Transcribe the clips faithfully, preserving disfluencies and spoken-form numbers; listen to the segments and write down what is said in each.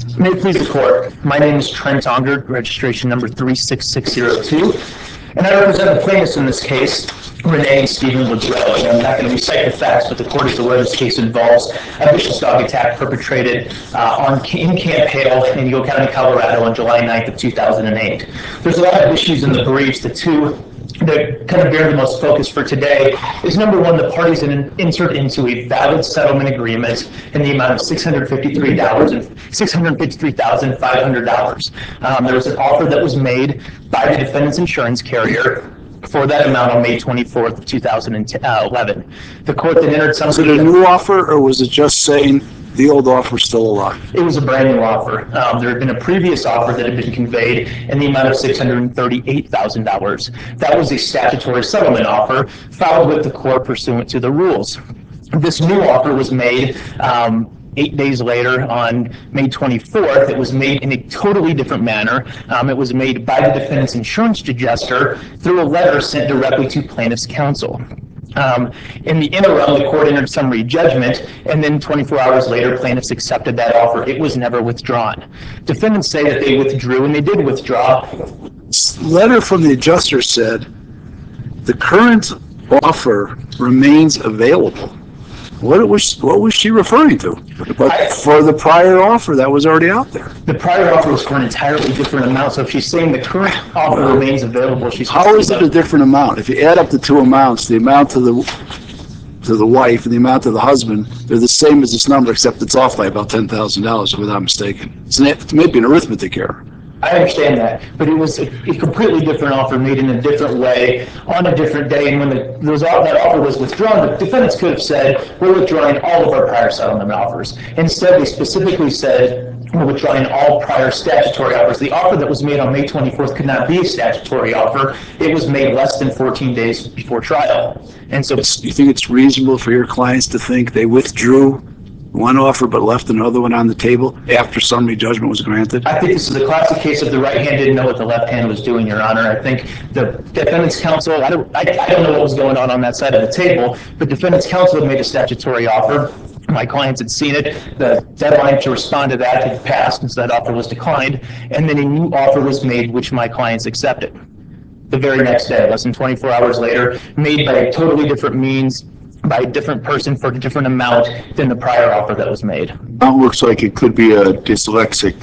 May it please the court. My name is Trent Onger, registration number three six six zero two, and I represent the plaintiffs in this case, Renee and Stephen Woodrow. And I'm not going to recite the facts, but the court is aware this case involves a vicious dog attack perpetrated uh, on in Camp Hale in Eagle County, Colorado on July ninth of two thousand eight. There's a lot of issues in the briefs. The two that kind of bear the most focus for today is, number one, the parties in, entered into a valid settlement agreement in the amount of six hundred fifty-three thousand five hundred dollars. Um, there was an offer that was made by the defendant's insurance carrier for that amount on May twenty-fourth of two thousand eleven. The court then entered some... Was it a new offer, or was it just saying the old offer still alive? It was a brand new offer. Um, there had been a previous offer that had been conveyed in the amount of six hundred thirty-eight thousand dollars. That was a statutory settlement offer filed with the court pursuant to the rules. This new offer was made um, eight days later on May twenty-fourth. It was made in a totally different manner. Um, it was made by the defendant's insurance adjuster through a letter sent directly to plaintiff's counsel. Um, in the interim, the court entered summary judgment, and then twenty-four hours later, plaintiffs accepted that offer. It was never withdrawn. Defendants say that they withdrew, and they did withdraw. This letter from the adjuster said the current offer remains available. What was what was she referring to? But I, for the prior offer that was already out there. The prior offer was for an entirely different amount. So if she's saying the current offer well, remains available, she's... How is it a different amount? If you add up the two amounts, the amount to the to the wife and the amount to the husband, they're the same as this number, except it's off by about ten thousand dollars, if I'm not mistaken. It's, an, it's maybe an arithmetic error. I understand that, but it was a, a completely different offer made in a different way on a different day. And when the, those, that offer was withdrawn, the defendants could have said, we're withdrawing all of our prior settlement offers. Instead, they specifically said, we're withdrawing all prior statutory offers. The offer that was made on May twenty-fourth could not be a statutory offer. It was made less than fourteen days before trial. And so, you think it's reasonable for your clients to think they withdrew one offer but left another one on the table after summary judgment was granted? I think this is a classic case of the right hand didn't know what the left hand was doing, Your Honor. I think the defendant's counsel, I don't, I, I don't know what was going on on that side of the table, but defendant's counsel had made a statutory offer. My clients had seen it. The deadline to respond to that had passed, and so that offer was declined. And then a new offer was made, which my clients accepted. The very next day, less than twenty-four hours later, made by a totally different means, by a different person for a different amount than the prior offer that was made. That looks like it could be a dyslexic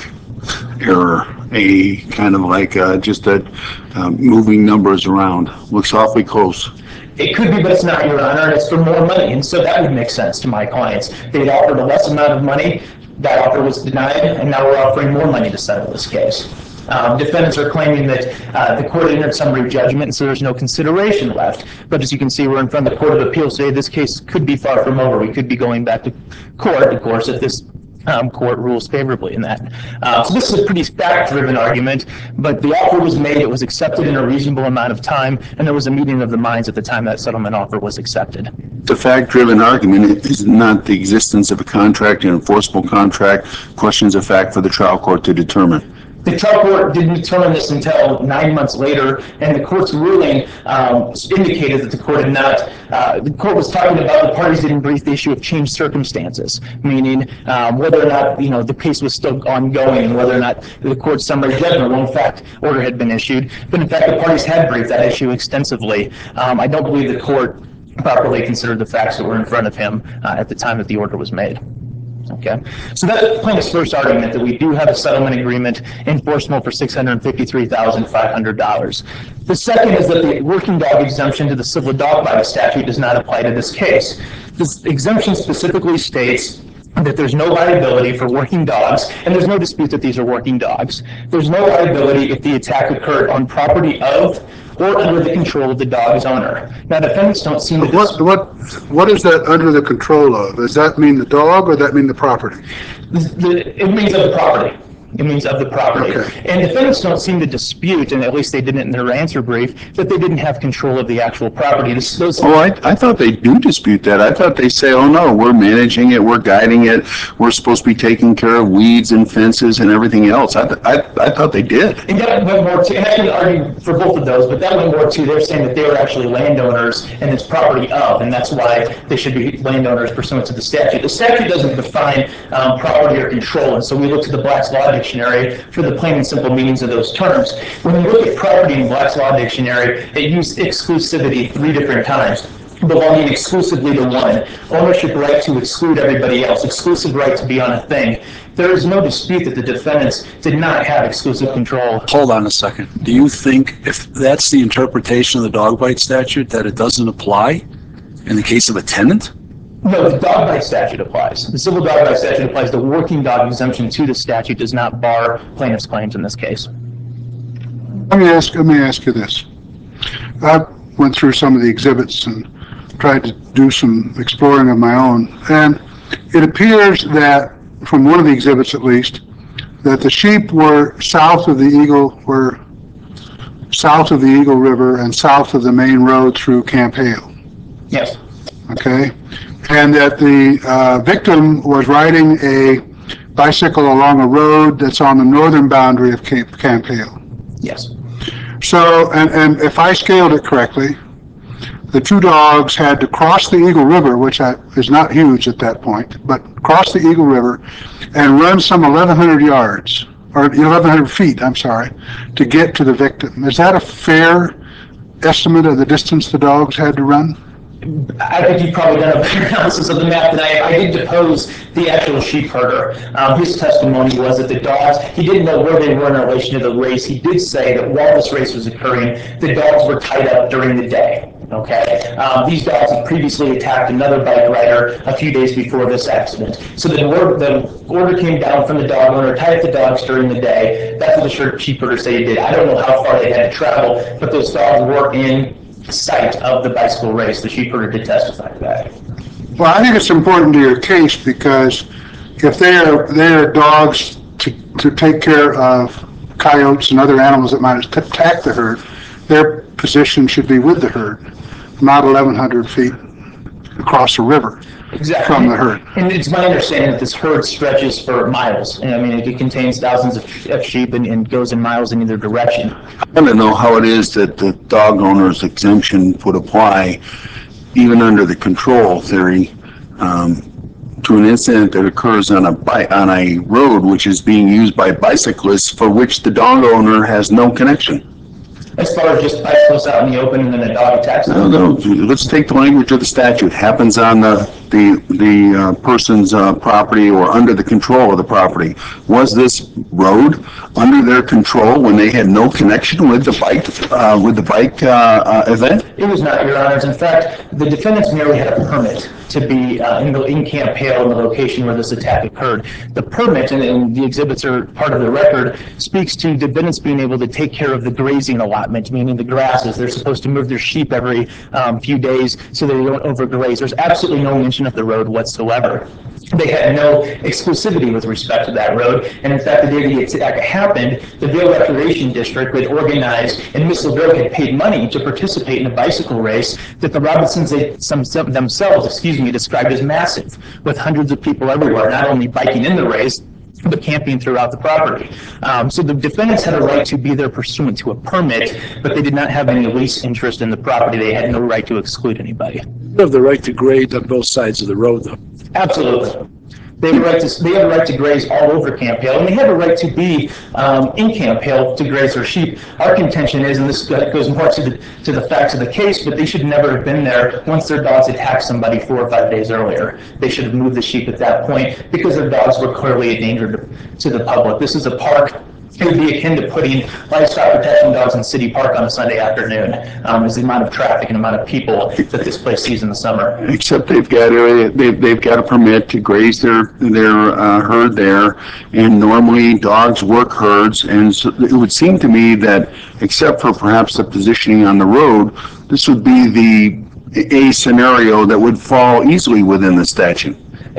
error, a kind of like uh, just a um, moving numbers around. Looks awfully close. It could be, but it's not, Your Honor, and it's for more money, and so that would make sense to my clients. They'd offered a less amount of money, that offer was denied, and now we're offering more money to settle this case. Um, defendants are claiming that uh, the court entered summary judgment, and so there's no consideration left. But as you can see, we're in front of the Court of Appeals today. This case could be far from over. We could be going back to court, of course, if this um, court rules favorably in that. Uh, so this is a pretty fact-driven argument, but the offer was made, it was accepted in a reasonable amount of time, and there was a meeting of the minds at the time that settlement offer was accepted. The fact-driven argument is not the existence of a contract, an enforceable contract, questions of fact for the trial court to determine. The trial court didn't determine this until nine months later, and the court's ruling um, indicated that the court had not, uh, the court was talking about the parties didn't brief the issue of changed circumstances, meaning um, whether or not, you know, the case was still ongoing and whether or not the court's summary judgment, well, in fact, order had been issued. But in fact, the parties had briefed that issue extensively. Um, I don't believe the court properly considered the facts that were in front of him uh, at the time that the order was made. Okay, so that's plaintiff's first argument, that we do have a settlement agreement enforceable for six hundred fifty-three thousand five hundred dollars. The second is that the working dog exemption to the civil dog bite statute does not apply to this case. This exemption specifically states that there's no liability for working dogs, and there's no dispute that these are working dogs. There's no liability if the attack occurred on property of or under the control of the dog's owner. Now, defendants don't seem to... What, what, what is that under the control of? Does that mean the dog or does that mean the property? The, the, it means of the property. It means of the property. Okay. And defendants don't seem to dispute, and at least they didn't in their answer brief, that they didn't have control of the actual property. This, those, Oh, I, I thought they do dispute that. I thought they say, oh, no, we're managing it, we're guiding it, we're supposed to be taking care of weeds and fences and everything else. I, th- I, I thought they did. And that went more to, and I can argue for both of those, but that went more to, they're saying that they were actually landowners and it's property of, and that's why they should be landowners pursuant to the statute. The statute doesn't define um, property or control, and so we look to the Black's Law Dictionary for the plain and simple meanings of those terms. When you look at property in Black's Law Dictionary, it used exclusivity three different times. Belonging exclusively to one, ownership right to exclude everybody else, exclusive right to be on a thing. There is no dispute that the defendants did not have exclusive control. Hold on a second. Do you think if that's the interpretation of the dog bite statute, that it doesn't apply in the case of a tenant? No, the dog bite statute applies. The civil dog bite statute applies. The working dog exemption to the statute does not bar plaintiff's claims in this case. Let me ask, let me ask you this. I went through some of the exhibits and tried to do some exploring of my own, and it appears that, from one of the exhibits at least, that the sheep were south of the Eagle, were south of the Eagle River and south of the main road through Camp Hale. Yes. Okay? And that the uh, victim was riding a bicycle along a road that's on the northern boundary of Camp, Camp Hale. Yes. So, and, and if I scaled it correctly, the two dogs had to cross the Eagle River, which I, is not huge at that point, but cross the Eagle River and run some eleven hundred yards, or eleven hundred feet, I'm sorry, to get to the victim. Is that a fair estimate of the distance the dogs had to run? I think you've probably done a better analysis of the map than I have. I did depose the actual sheep herder. Um, his testimony was that the dogs, he didn't know where they were in relation to the race. He did say that while this race was occurring, the dogs were tied up during the day. Okay, um, these dogs had previously attacked another bike rider a few days before this accident. So the order, the order came down from the dog owner, tie up the dogs during the day. That's what the sheep herder said he did. I don't know how far they had to travel, but those dogs were in sight of the bicycle race. The sheep herder did testify to that. Well, I think it's important to your case because if they are, they are dogs to, to take care of coyotes and other animals that might attack the herd, their position should be with the herd, not eleven hundred feet across the river. Exactly. From the herd. And it's my understanding that this herd stretches for miles. And I mean, it contains thousands of, of sheep and, and goes in miles in either direction. I want to know how it is that the dog owner's exemption would apply, even under the control theory, um, to an incident that occurs on a bi- on a road which is being used by bicyclists for which the dog owner has no connection. As far as just bicyclists out in the open and then a dog attacks them? No, no, let's take the language of the statute. Happens on the, the, the uh, person's uh, property or under the control of the property. Was this road under their control when they had no connection with the bike, uh, with the bike uh, uh, event? It was not, Your Honors. In fact, the defendants merely had a permit to be uh, in, the, in Camp Hale, in the location where this attack occurred. The permit, and, and the exhibits are part of the record, speaks to defendants being able to take care of the grazing allotment, meaning the grasses. They're supposed to move their sheep every um, few days so they don't overgraze. There's absolutely no mention of the road whatsoever. They had no exclusivity with respect to that road, and in fact, the day the attack happened, the Vail Recreation District had organized, and Miss LaVille had paid money to participate in a bicycle race that the Robinsons they, some, some, themselves, excuse me, described as massive, with hundreds of people everywhere, not only biking in the race, but camping throughout the property. Um, so the defendants had a right to be there pursuant to a permit, but they did not have any lease interest in the property. They had no right to exclude anybody. You have the right to grade on both sides of the road, though. Absolutely. They have a right to, they have a right to graze all over Camp Hale, and they have a right to be um, in Camp Hale to graze their sheep. Our contention is, and this goes more to the, to the facts of the case, but they should never have been there once their dogs attacked somebody four or five days earlier. They should have moved the sheep at that point because their dogs were clearly a danger to, to the public. This is a park. It would be akin to putting livestock protection dogs in City Park on a Sunday afternoon. Um, is the amount of traffic and amount of people that this place sees in the summer. Except they've got area, they've, they've got a permit to graze their, their uh, herd there, and normally dogs work herds, and so it would seem to me that, except for perhaps the positioning on the road, this would be the, a scenario that would fall easily within the statute.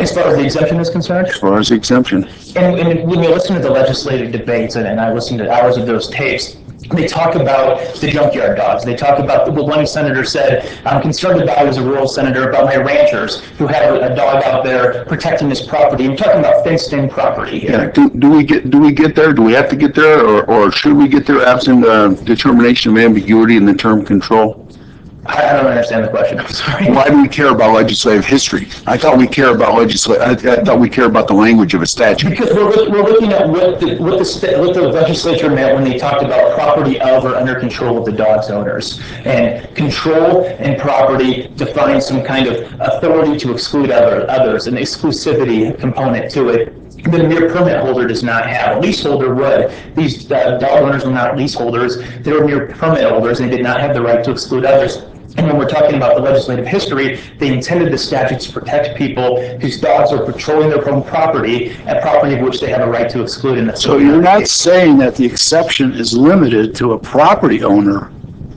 As far as the exemption is concerned? as far as the exemption? And, and when you listen to the legislative debates, and, and I listened to hours of those tapes, they talk about the junkyard dogs. They talk about, the one senator said, I'm concerned about, as a rural senator, about my ranchers who have a, a dog out there protecting this property. I'm talking about fenced-in property here. Yeah, do, do we get, do we get there? Do we have to get there, or, or should we get there absent uh, determination of ambiguity in the term control? I, I don't understand the question, I'm sorry. Why do we care about legislative history? I thought we care about legislate, I, I thought we care about the language of a statute. Because we're, look- we're looking at what the, what the, sta- what the legislature meant when they talked about property of or under control of the dog's owners. And control and property define some kind of authority to exclude other, others, an exclusivity component to it that a mere permit holder does not have. A leaseholder would. These uh, dog owners were not leaseholders. They were mere permit holders and did not have the right to exclude others. And when we're talking about the legislative history, they intended the statute to protect people whose dogs are patrolling their own property, and property of which they have a right to exclude. In the So you're not saying that the exception is limited to a property owner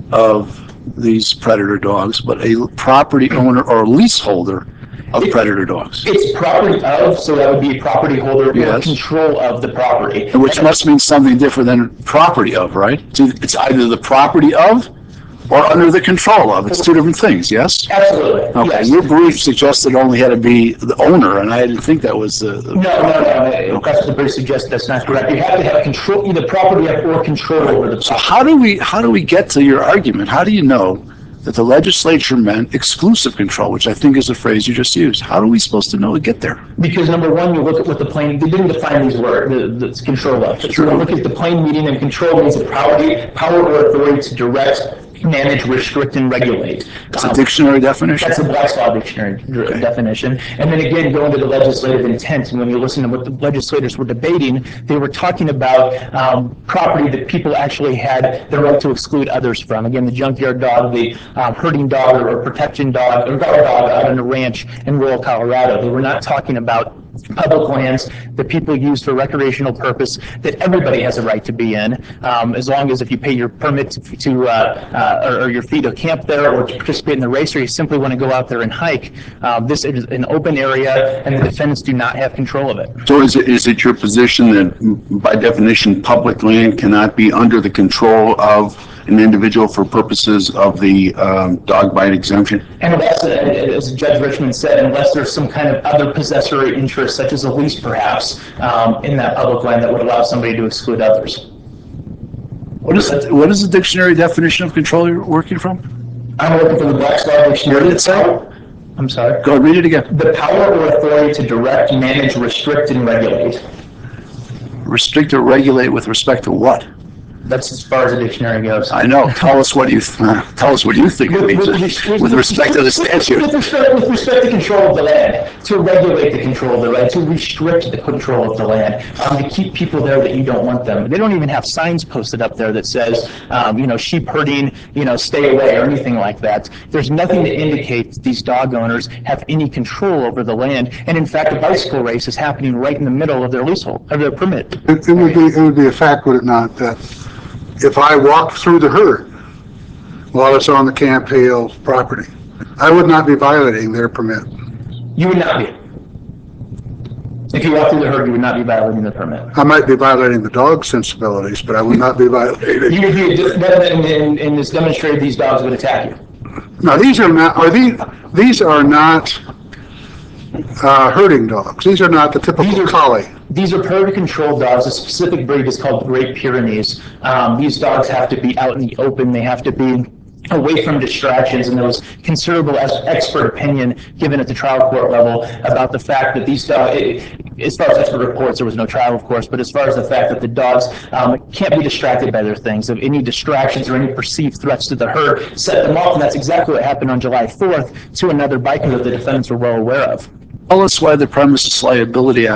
of these predator dogs, but a property owner or leaseholder of It- predator dogs, It's property of, so that would be property holder or Yes. control of the property. which must mean something different than property of, right? It's either- It's either the property of or under the control of. It's two different things, yes? Absolutely, Okay, yes. your brief suggested it only had to be the owner, and I didn't think that was the. the- No, no, no, that's what the brief suggests, that's not correct. You have to have control, either property of or control over the So property. how do we, how do we get to your argument? How do you know that the legislature meant exclusive control, which I think is the phrase you just used? How are we supposed to know to get there? Because number one, you look at what the plain, they didn't define these words, the, the control of. So you look at the plain meaning, and control means the power, power or authority to direct, manage, restrict, and regulate. It's a Um, dictionary definition? That's a Black's Law Dictionary dr- definition. And then again, going to the legislative intent, and when you listen to what the legislators were debating, they were talking about um, property that people actually had the right to exclude others from. Again, the junkyard dog, the um, herding dog, or protection dog, or guard dog out on a ranch in rural Colorado. They were not talking about public lands that people use for recreational purpose that everybody has a right to be in, um, as long as if you pay your permit to, to uh, uh, or, or your fee to camp there or to participate in the race, or you simply want to go out there and hike. Um, this is an open area, and the defendants do not have control of it. So is it, is it your position that by definition, public land cannot be under the control of an individual for purposes of the um, dog bite exemption? And unless, uh, as Judge Richmond said, unless there's some kind of other possessory interest, such as a lease perhaps, um, in that public land that would allow somebody to exclude others. What is, what is the dictionary definition of control you're working from? I'm looking for the Black's Law Dictionary. What did it say? I'm sorry? Go ahead, read it again. The power or authority to direct, manage, restrict, and regulate. Restrict or regulate with respect to what? That's as far as the dictionary goes. I know. Tell us what you, tell us what you think it means with respect to the statute. With respect, with respect to control of the land, to regulate the control of the land, to restrict the control of the land, um, to keep people there that you don't want them. They don't even have signs posted up there that says, um, you know, sheep herding, you know, stay away, or anything like that. There's nothing to indicate that these dog owners have any control over the land. And in fact, a bicycle race is happening right in the middle of their leasehold, of their permit. It, it would be, it would be a fact, would it not, that if I walked through the herd while it's on the Camp Hale property, I would not be violating their permit. You would not be. If you walk through the herd, you would not be violating the permit. I might be violating the dog's sensibilities, but I would not be violating. You would be, and, and, and it's demonstrated these dogs would attack you. Now, these are not, are these, these are not uh, herding dogs. These are not the typical These are- collie. These are predator-controlled dogs. A specific breed is called Great Pyrenees. Um, these dogs have to be out in the open. They have to be away from distractions, and there was considerable ex- expert opinion given at the trial court level about the fact that these dogs, as far as expert reports, there was no trial, of course, but as far as the fact that the dogs um, can't be distracted by their things, of any distractions or any perceived threats to the herd, set them off, and that's exactly what happened on July fourth to another biker that the defendants were well aware of. Tell us why the Premises Liability Act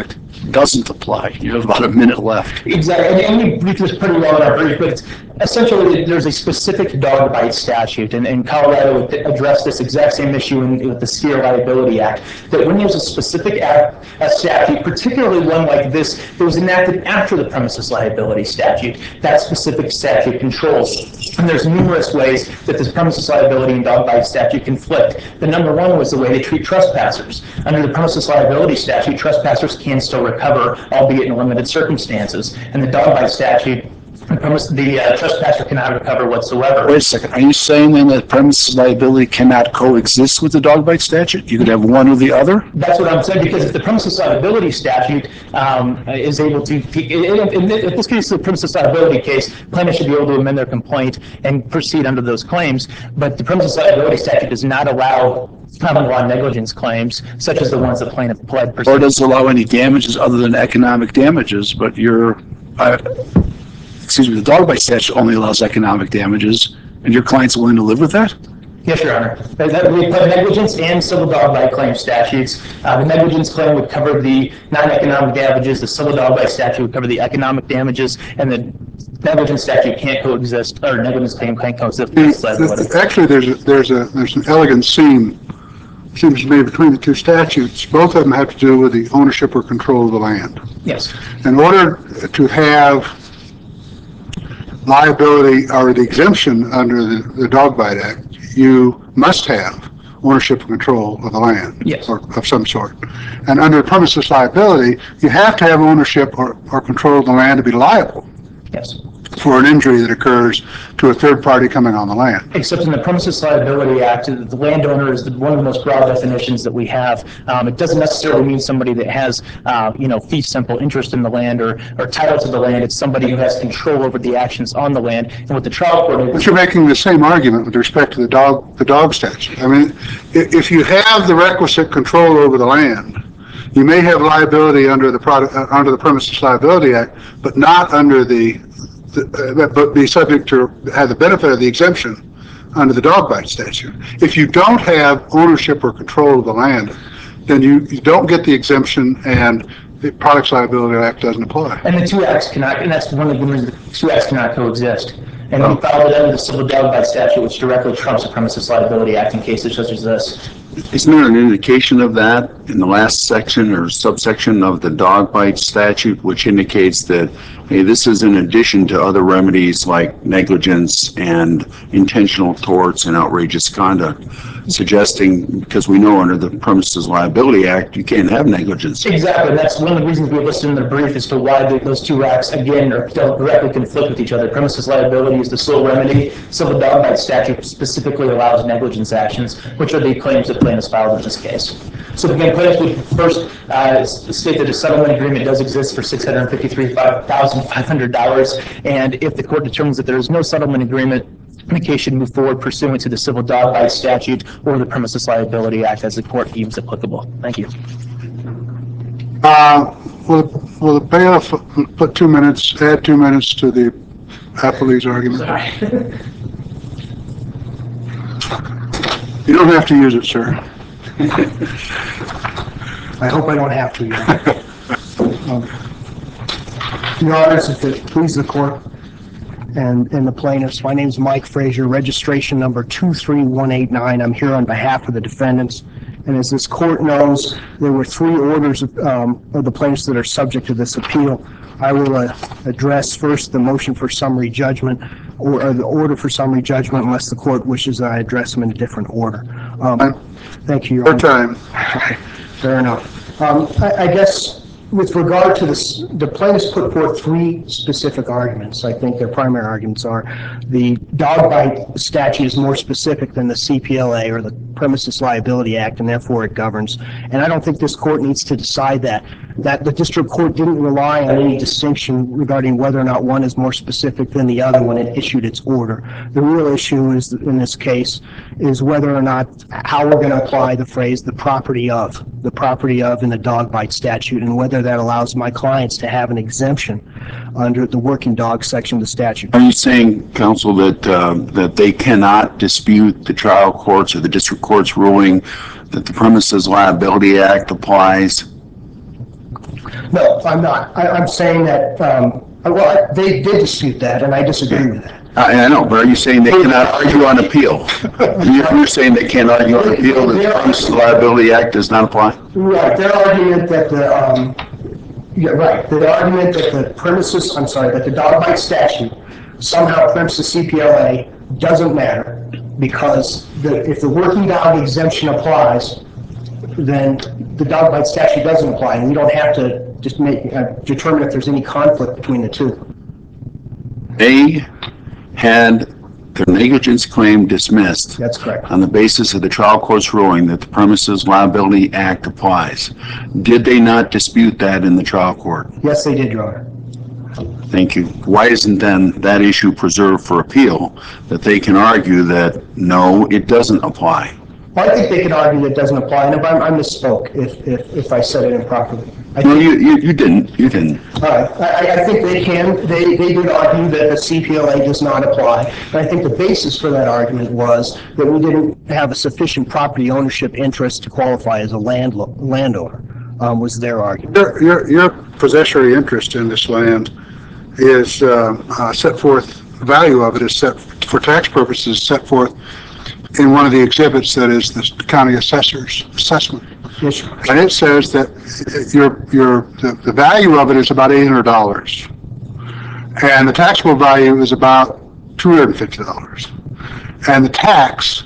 doesn't apply. You have about a minute left. Exactly, and we briefed this pretty well in our brief, but it's essentially there's a specific dog bite statute, and, and Colorado addressed this exact same issue in, with the Steer Liability Act, that when there's a specific act, a statute, particularly one like this, that was enacted after the premises liability statute, that specific statute controls. And there's numerous ways that this premises liability and dog bite statute conflict. The number one was the way they treat trespassers. Under the premises liability statute, trespassers can still recover, albeit in limited circumstances. And the dog bite statute, the, premise, the uh, trespasser cannot recover whatsoever. Wait a second. Are you saying then that premises liability cannot coexist with the dog bite statute? You could have one or the other? That's what I'm saying, because if the premises liability statute um, is able to, in, in, in this case, the premises liability case, plaintiffs should be able to amend their complaint and proceed under those claims. But the premises liability statute does not allow common law negligence claims, such as the ones that plaintiff pled. Or does it allow any damages other than economic damages? But you're, uh, excuse me, the dog bite statute only allows economic damages, and your client's willing to live with that? Yes, Your Honor. That we put negligence and civil dog bite claim statutes. Uh, the negligence claim would cover the non-economic damages. The civil dog bite statute would cover the economic damages, and the negligence statute can't coexist, or negligence claim can't coexist. Actually, there's a, there's a there's an elegant seam, seems to me, between the two statutes. Both of them have to do with the ownership or control of the land. Yes. In order to have liability or the exemption under the, the Dog Bite Act, you must have ownership and control of the land, yes, or of some sort. And under premises liability, you have to have ownership or, or control of the land to be liable. Yes. For an injury that occurs to a third party coming on the land. Except in the Premises Liability Act, the landowner is the, one of the most broad definitions that we have. Um, it doesn't necessarily mean somebody that has, uh, you know, fee simple interest in the land or, or title to the land. It's somebody who has control over the actions on the land. And with the trial court, but you're making the same argument with respect to the dog, the dog statute. I mean, if you have the requisite control over the land, you may have liability under the product uh, under the Premises Liability Act, but not under the Uh, but be subject to have the benefit of the exemption under the dog bite statute. If you don't have ownership or control of the land, then you, you don't get the exemption, and the Products Liability Act doesn't apply. And the two acts cannot, and that's one of the reasons the two acts cannot coexist. And we filed it under the Civil Dog Bite Statute, which directly trumps the Premises Liability Act in cases such as this. Isn't there an indication of that in the last section or subsection of the dog bite statute, which indicates that, hey, this is in addition to other remedies like negligence and intentional torts and outrageous conduct, suggesting, because we know under the Premises Liability Act, you can't have negligence. Exactly, and that's one of the reasons we listed in the brief as to why the, those two acts, again, are, don't directly conflict with each other. Premises liability is the sole remedy. Civil dog bite statute specifically allows negligence actions, which are the claims that plaintiffs filed in this case. So again, plaintiffs would first uh, state that a settlement agreement does exist for six hundred fifty-three thousand five hundred dollars, and if the court determines that there is no settlement agreement, the case should move forward pursuant to the Civil Dog Bite Statute or the Premises Liability Act as the court deems applicable. Thank you. Uh, will, will the bailiff put two minutes, add two minutes to the appellee's argument? Sorry. You don't have to use it, sir. I hope I don't have to. um, Your Honors, if it please the court and, and the plaintiffs, my name is Mike Frazier, registration number two three one eight nine. I'm here on behalf of the defendants. And as this court knows, there were three orders of, um, of the plaintiffs that are subject to this appeal. I will uh, address first the motion for summary judgment, or, or the order for summary judgment, unless the court wishes that I address them in a different order. Um, thank you, Your Honor. Your time. Fair enough. Um, I, I guess with regard to this, the plaintiffs put forth three specific arguments. I think their primary arguments are the dog bite statute is more specific than the C P L A or the Premises Liability Act, and therefore it governs. And I don't think this court needs to decide that. That the district court didn't rely on any distinction regarding whether or not one is more specific than the other when it issued its order. The real issue is, in this case, is whether or not how we're going to apply the phrase "the property of," the property of in the dog bite statute, and whether that allows my clients to have an exemption under the working dog section of the statute. Are you saying, counsel, that uh, that they cannot dispute the trial court's or the district court's ruling that the Premises Liability Act applies? No, I'm not. I, I'm saying that, um, well, I- they did dispute that, and I disagree with that. I, I know, but are you saying they cannot argue on appeal? You're you're saying they can't argue on appeal that the Premises Liability Act does not apply? Right, their argument that the, um, yeah, right, the argument that the premises, I'm sorry, that the dog bite statute somehow preempts the C P L A doesn't matter, because the, if the working dog exemption applies, then the dog bite statute doesn't apply, and we don't have to just make, uh, determine if there's any conflict between the two. They had their negligence claim dismissed That's correct. on the basis of the trial court's ruling that the Premises Liability Act applies. Did they not dispute that in the trial court? Yes, they did, Your Honor. Thank you. Why isn't then that issue preserved for appeal, that they can argue that, no, it doesn't apply? Well, I think they could argue that it doesn't apply, and if I, I misspoke if, if, if I said it improperly. I No, think, you, you, you didn't. You didn't. all right, I, I think they can, they, they did argue that the C P L A does not apply, and I think the basis for that argument was that we didn't have a sufficient property ownership interest to qualify as a land, landowner, um, was their argument. Your, your, your possessory interest in this land is uh, uh, set forth, the value of it is set, for tax purposes, set forth in one of the exhibits that is the county assessor's assessment. Yes, sir. And it says that your, your, the, the value of it is about eight hundred dollars. And the taxable value is about two hundred fifty dollars. And the tax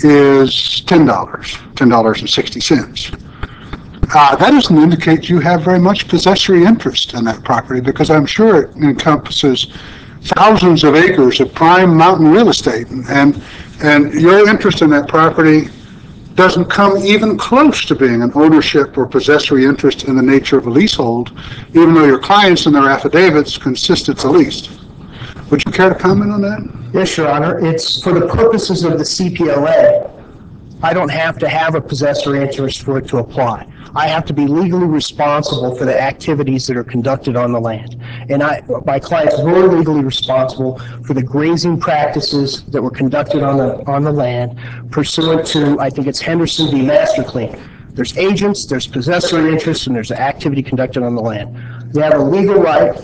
is ten dollars, ten dollars and sixty cents. Uh, that doesn't indicate you have very much possessory interest in that property, because I'm sure it encompasses thousands of acres of prime mountain real estate, and and your interest in that property doesn't come even close to being an ownership or possessory interest in the nature of a leasehold, even though your clients in their affidavits consist it's a lease. Would you care to comment on that? Yes, Your Honor. It's for the purposes of the C P L A. I don't have to have a possessory interest for it to apply. I have to be legally responsible for the activities that are conducted on the land. And I, my clients were legally responsible for the grazing practices that were conducted on the, on the land pursuant to, I think it's Henderson v. Master Clean. There's agents, there's possessory interests, and there's activity conducted on the land. They have a legal right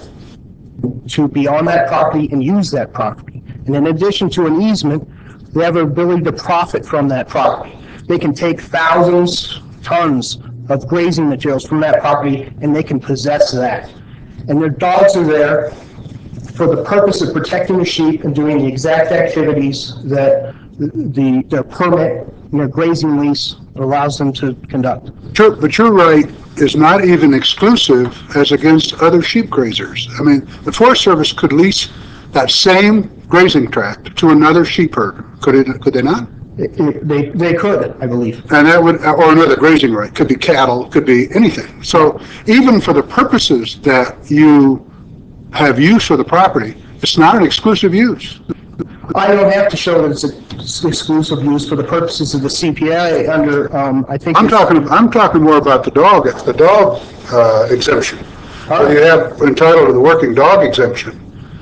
to be on that property and use that property. And in addition to an easement, they have an ability to profit from that property. They can take thousands, tons of grazing materials from that property, and they can possess that. And their dogs are there for the purpose of protecting the sheep and doing the exact activities that the, the their permit and their grazing lease allows them to conduct. Sure, but your right is not even exclusive as against other sheep grazers. I mean, the Forest Service could lease that same grazing tract to another sheep herder. Could it? Could they not? It- it- They, they could, I believe. And that would, or another grazing right, could be cattle, could be anything. So even for the purposes that you have use for the property, it's not an exclusive use. I don't have to show that it's ex- exclusive use for the purposes of the C P L A under, um, I think. I'm it's- talking, I'm talking more about the dog, the dog uh, exemption. Where you have entitled to the working dog exemption.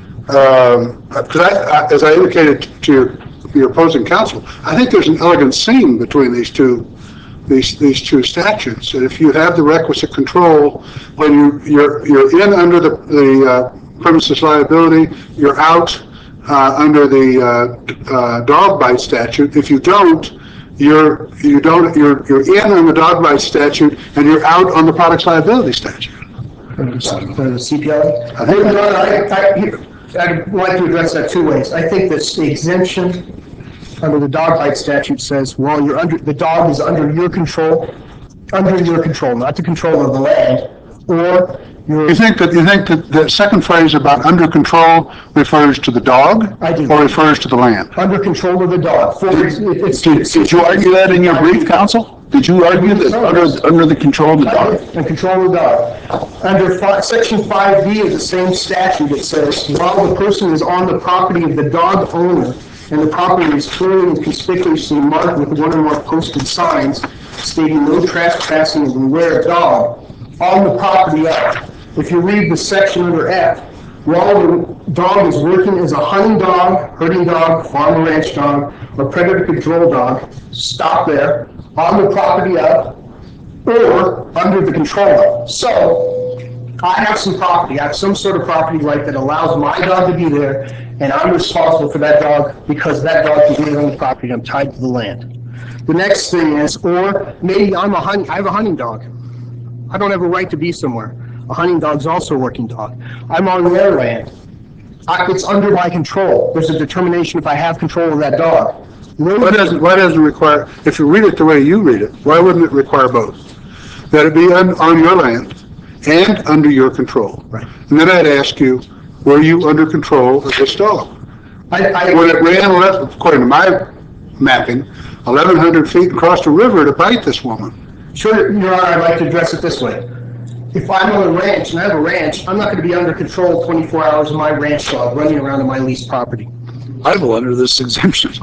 Um, 'cause I, I, as I indicated to your, your opposing counsel, I think there's an elegant seam between these two, these, these two statutes. And if you have the requisite control, when you, you're, you're in under the, the uh, premises liability, you're out uh, under the uh, uh, dog bite statute. If you don't, you're, you don't, you're, you're in on the dog bite statute and you're out on the products liability statute. For the C P L A? I think- Your Honor, I, I, I'd like to address that two ways. I think that the exemption under the dog bite statute says, well, you're under, the dog is under your control, under your control, not the control of the land, or you're. You think that, you think that the second phrase about under control refers to the dog? I do. Or refers to the land? Under control of the dog. For, it's. Did, did you argue that in your brief, counsel? Did you argue that under, under the control of the dog? And control of the dog. Under fi- section five B of the same statute, it says, while the person is on the property of the dog owner, and the property is clearly and conspicuously marked with one or more posted signs stating no trespassing and beware of dog, on the property of. If you read the section under F, while the dog is working as a hunting dog, herding dog, farm or ranch dog, or predator control dog, stop there, on the property of, or under the control of. So, I have some property, I have some sort of property right that allows my dog to be there, and I'm responsible for that dog because that dog is living on the property, I'm tied to the land. The next thing is, or maybe I'm a hunt, I have a hunting dog. I don't have a right to be somewhere. A hunting dog's also a working dog. I'm on their land. I- It's under my control. There's a determination if I have control of that dog. Why doesn't, why doesn't it require, if you read it the way you read it, why wouldn't it require both? That it be on, on your land and under your control. Right. And then I'd ask you, were you under control of this dog? I, I, When it ran left, according to my mapping, eleven hundred feet across the river to bite this woman. Sure, Your Honor, I'd like to address it this way. If I'm on a ranch and I have a ranch, I'm not going to be under control twenty-four hours of my ranch dog running around on my leased property. I will under this exemption.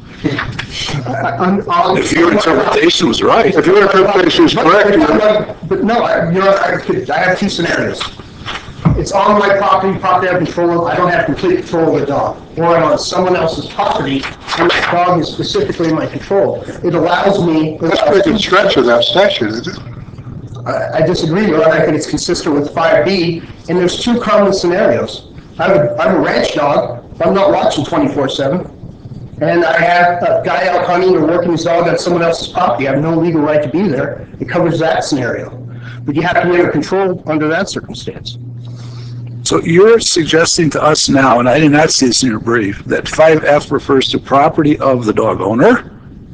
I- I'm- I'm- If your interpretation was right. If your interpretation is correct, you- But but no, I- Your Honor, I could- I have two scenarios. It's on my property, property I have control of, I don't have complete control of the dog. Or I'm on someone else's property, and the dog is specifically in my control. It allows me. that's a pretty good stretch of that statute, isn't it? I I disagree, Your Honor. I think it's consistent with five B, and there's two common scenarios. I have a, I have a ranch dog, I'm not watching twenty-four seven, and I have a guy out hunting or working his dog on someone else's property. I have no legal right to be there. It covers that scenario. But you have to be under control under that circumstance. So you're suggesting to us now, and I did not see this in your brief, that five F refers to property of the dog owner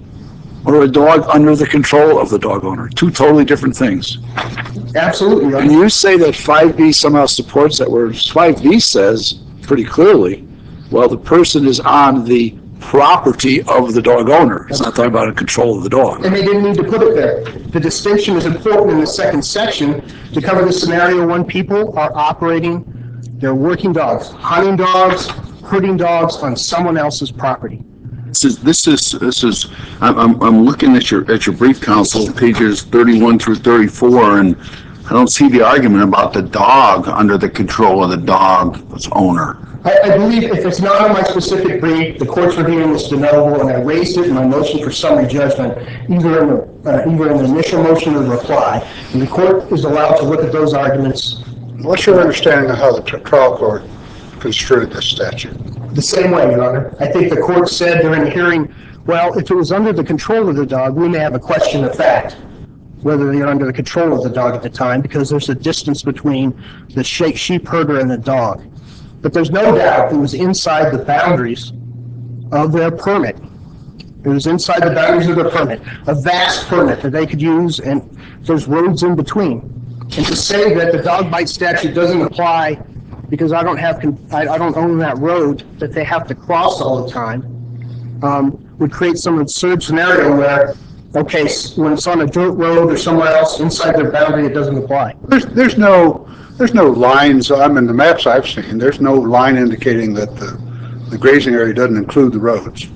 or a dog under the control of the dog owner? Two totally different things. Absolutely, Your And Honor. you say that five B somehow supports that, where five B says pretty clearly, well, the person is on the property of the dog owner. It's not talking about a control of the dog. And they didn't need to put it there. The distinction is important in the second section to cover the scenario when people are operating their working dogs, hunting dogs, herding dogs on someone else's property. This is, this is, this is, I'm, I'm, I'm looking at your, at your brief, counsel, pages thirty-one through thirty-four, and I don't see the argument about the dog under the control of the dog's owner. I, I believe if it's not on my specific brief, the court's reviewing this de novo, and I raised it in my motion for summary judgment, either in the, uh, either in the initial motion or the reply, and the court is allowed to look at those arguments What's your understanding of how the tr- trial court construed this statute? the same way, Your Honor. I think the court said during the hearing, well, if it was under the control of the dog, we may have a question of fact, whether they're under the control of the dog at the time, because there's a distance between the she- sheep herder and the dog. But there's no doubt it was inside the boundaries of their permit. It was inside the boundaries of their permit, a vast permit that they could use, and there's roads in between. And to say that the dog bite statute doesn't apply because I don't have, con- I, I don't own that road that they have to cross all the time, um, would create some absurd scenario where, okay, s- when it's on a dirt road or somewhere else inside their boundary, it doesn't apply. There's, there's no, there's no lines, I mean, the maps I've seen, there's no line indicating that the, the grazing area doesn't include the roads.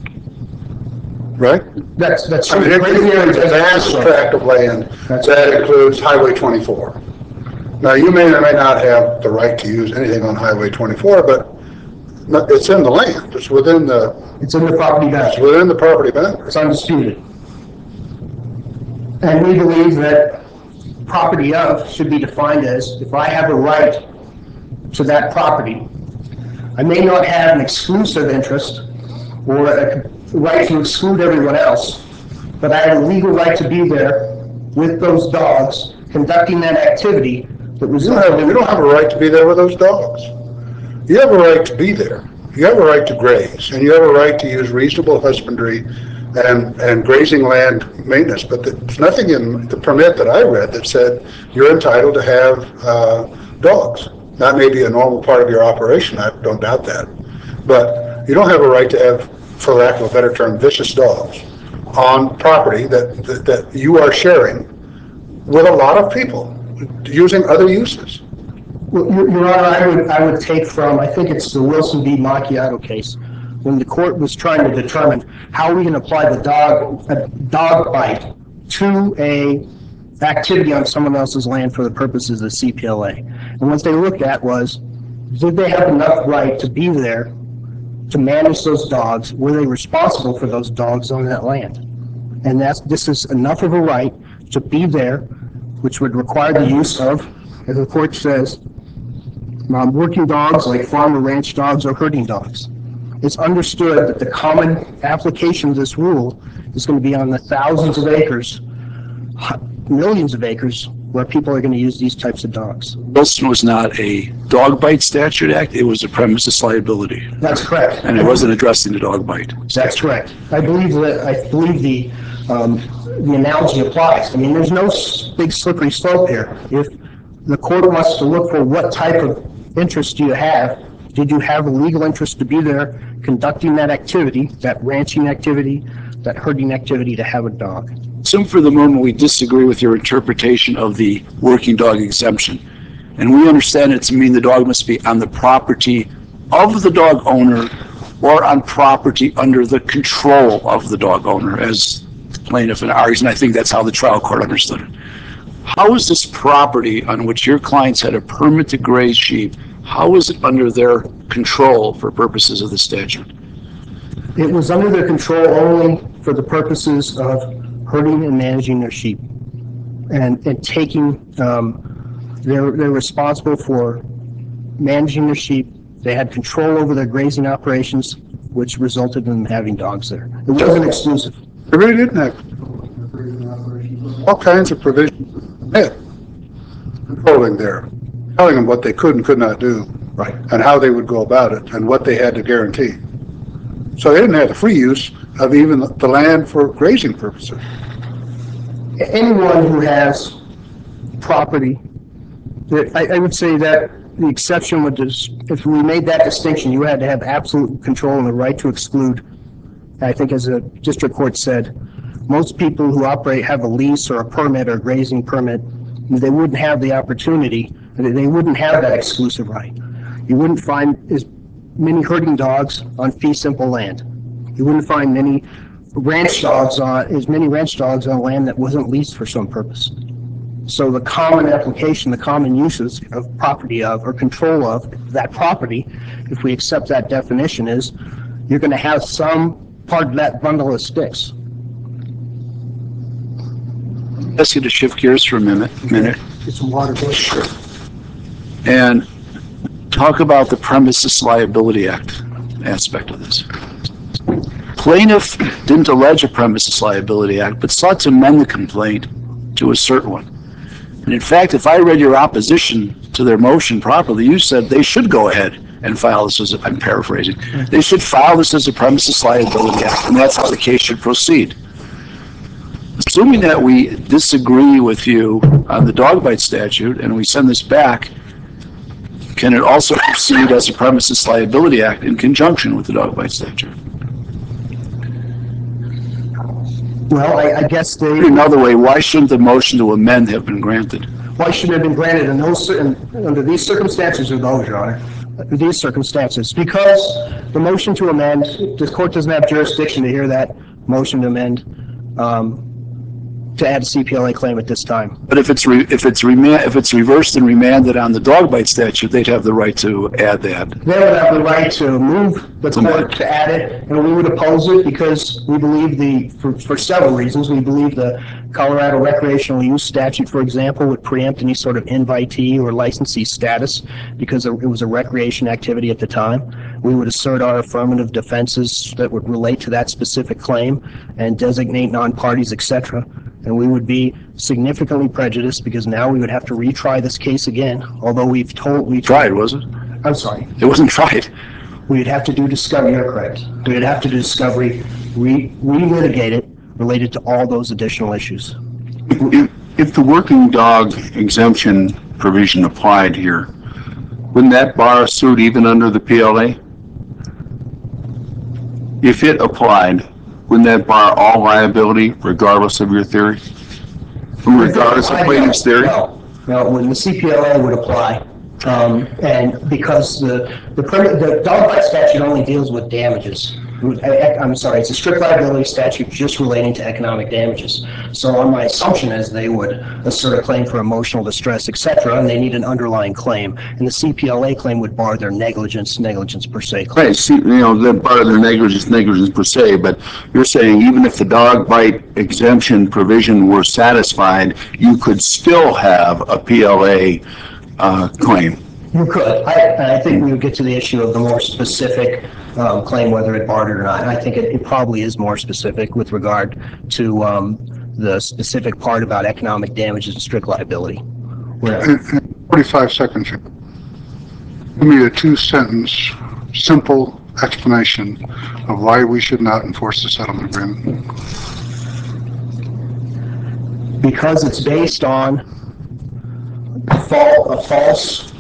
Right? That's, that's. I mean, it- it's a vast tract of land that includes Highway twenty-four. Now, you may or may not have the right to use anything on Highway twenty-four, but no- it's in the land, it's within the, It's in the property it's boundary. within the property boundary. It's undisputed. And we believe that property of should be defined as, if I have a right to that property, I may not have an exclusive interest or a right to exclude everyone else, but I have a legal right to be there with those dogs, conducting that activity that You was. don't have, you don't have a right to be there with those dogs. You have a right to be there. You have a right to graze, and you have a right to use reasonable husbandry and, and grazing land maintenance, but there's nothing in the permit that I read that said you're entitled to have, uh, dogs. That may be a normal part of your operation, I don't doubt that. But you don't have a right to have, for lack of a better term, vicious dogs on property that, that, that you are sharing with a lot of people, using other uses. Well, Your Your Honor, I would, I would take from, I think it's the Wilson v. Macchiato case, when the court was trying to determine how we can apply the dog, a dog bite to a activity on someone else's land for the purposes of C P L A. And what they looked at was, did they have enough right to be there to manage those dogs? Were they responsible for those dogs on that land? And that's, this is enough of a right to be there, which would require the use of, as the court says, um, working dogs like farm or ranch dogs or herding dogs. It's understood that the common application of this rule is going to be on the thousands of acres, millions of acres, where people are going to use these types of dogs. Wilson was not a dog bite statute act, it was a premises liability. That's correct. And it wasn't addressing the dog bite. That's correct. I believe that, I believe the, um, the analogy applies. I mean, there's no s- big slippery slope here. If the court wants to look for what type of interest do you have, did you have a legal interest to be there conducting that activity, that ranching activity, that herding activity to have a dog? Assume for the moment we disagree with your interpretation of the working dog exemption, and we understand it to mean the dog must be on the property of the dog owner or on property under the control of the dog owner, as the plaintiff argues, and I think that's how the trial court understood it. How is this property on which your clients had a permit to graze sheep, how is it under their control for purposes of the statute? It was under their control only for the purposes of herding and managing their sheep, and, and taking, um, they're, they're responsible for managing their sheep. They had control over their grazing operations, which resulted in them having dogs there. It wasn't exclusive. They really didn't have all kinds of provisions, yeah, controlling there, telling them what they could and could not do. Right. And how they would go about it and what they had to guarantee. So they didn't have the free use of even the land for grazing purposes. Anyone who has property, I, I would say that the exception would just, if we made that distinction, you had to have absolute control and the right to exclude. I think as a district court said, most people who operate have a lease or a permit or a grazing permit, they wouldn't have the opportunity, they wouldn't have that exclusive right. You wouldn't find as many herding dogs on fee simple land. You wouldn't find many ranch dogs on, as many ranch dogs on land that wasn't leased for some purpose. So the common application, the common uses of property of or control of that property, if we accept that definition, is you're going to have some part of that bundle of sticks. I'll ask you to shift gears for a minute. minute. Get some water. Sure. And talk about the Premises Liability Act aspect of this. Plaintiff didn't allege a Premises Liability Act, but sought to amend the complaint to assert one. And in fact, if I read your opposition to their motion properly, you said they should go ahead and file this as a, I'm paraphrasing, they should file this as a Premises Liability Act, and that's how the case should proceed. Assuming that we disagree with you on the dog bite statute and we send this back, can it also proceed as a Premises Liability Act in conjunction with the dog bite statute? Well, I, I guess they... Another way, why shouldn't the motion to amend have been granted? Why shouldn't it have been granted in those certain, under these circumstances or those, Your Honor? These circumstances, because the motion to amend, the court doesn't have jurisdiction to hear that motion to amend, um, to add a C P L A claim at this time. But if it's re, if it's remand, if it's reversed and remanded on the dog bite statute, they'd have the right to add that. They would have the right to move the court to add it, and we would oppose it because we believe the, for, for several reasons, we believe the Colorado recreational use statute, for example, would preempt any sort of invitee or licensee status because it was a recreation activity at the time. We would assert our affirmative defenses that would relate to that specific claim and designate non-parties, et cetera. And we would be significantly prejudiced because now we would have to retry this case again, although we've told... we Tried, was it? I'm sorry. It wasn't tried. We'd have to do discovery, you're correct. We'd have to do discovery, re- re-litigate it related to all those additional issues. If, if the working dog exemption provision applied here, wouldn't that bar a suit even under the P L A? If it applied, wouldn't that bar all liability regardless of your theory? Regardless of plaintiff's theory? No, no, when the C P L A would apply, um, and because the, the, permit, the dog bite statute only deals with damages. I, I'm sorry, it's a strict liability statute just relating to economic damages. So on my assumption is they would assert a claim for emotional distress, et cetera, and they need an underlying claim. And the C P L A claim would bar their negligence, negligence per se claim. Right, see, you know, that bar their negligence, negligence per se, but you're saying even if the dog bite exemption provision were satisfied, you could still have a P L A uh, claim. You could. I, and I think we would get to the issue of the more specific um, claim, whether it barred or not. And I think it, it probably is more specific with regard to um, the specific part about economic damages and strict liability. Where, In, in forty-five seconds, give me a two-sentence, simple explanation of why we should not enforce the settlement agreement. because it's based on a fal- a false,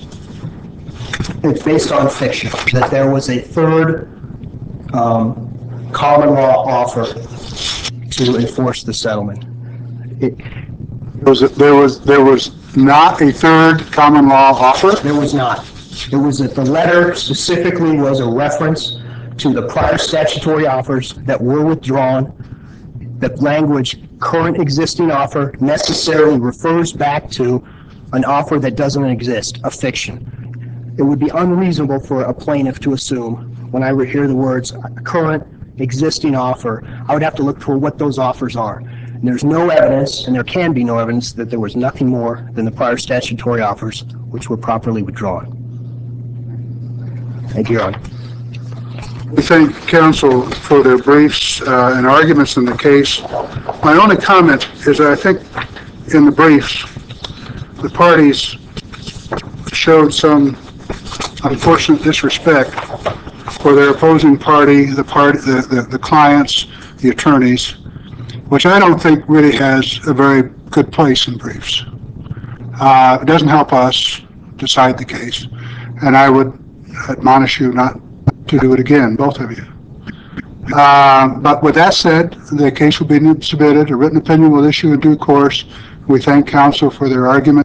it's based on fiction, that there was a third um, common law offer to enforce the settlement. It, There was, a- there was, there was not a third common law offer? There was not. It was that the letter specifically was a reference to the prior statutory offers that were withdrawn. The language, current existing offer, necessarily refers back to an offer that doesn't exist, a fiction. It would be unreasonable for a plaintiff to assume, when I hear the words current existing offer, I would have to look for what those offers are. And there's no evidence, and there can be no evidence, that there was nothing more than the prior statutory offers, which were properly withdrawn. Thank you, Your Honor. We thank counsel for their briefs uh, and arguments in the case. My only comment is that I think in the briefs, the parties showed some unfortunate disrespect for their opposing party, the party, the, the, the clients, the attorneys, which I don't think really has a very good place in briefs. Uh, it doesn't help us decide the case, and I would admonish you not to do it again, both of you. Uh, but with that said, the case will be submitted. A written opinion will issue in due course. We thank counsel for their argument.